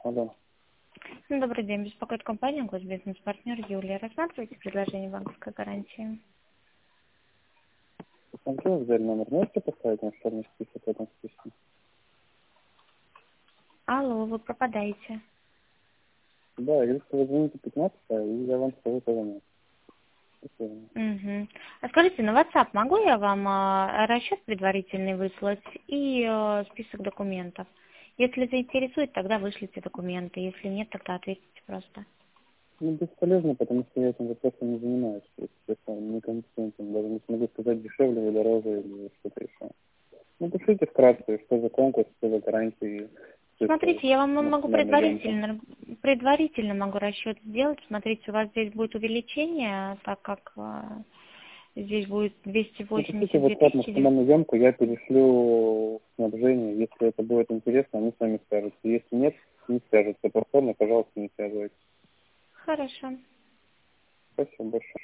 Алло. Добрый день. Беспокоит компания «Госбизнес-партнер» Юлия. Рассматриваете предложение банковской гарантии? Посмотрел, взяли номер. Можете поставить на черный список в этом списке? Алло, вы пропадаете. Да, если вы звоните 15, и я вам скажу тоже нет. Спасибо. Угу. А скажите, на WhatsApp могу я вам расчет предварительный выслать и список документов? Если заинтересует, тогда вышлите документы. Если нет, тогда ответите просто. Ну, бесполезно, потому что я этим вопросом не занимаюсь. То есть это некомпетентен. Даже не смогу сказать, дешевле или дороже, или что-то еще. Ну, пишите вкратце, что за конкурс, что за гарантии. Цифры Смотрите, я вам могу максимальной гонки. предварительно могу расчет сделать. Смотрите, у вас здесь будет увеличение, так как здесь будет Напишите 282 в WhatsApp тысячи. максимальную ямку, я перешлю снабжение. Если это будет интересно, они с вами свяжутся. Если нет, не свяжутся. Повторно, пожалуйста, не связывайтесь. Хорошо. Спасибо большое.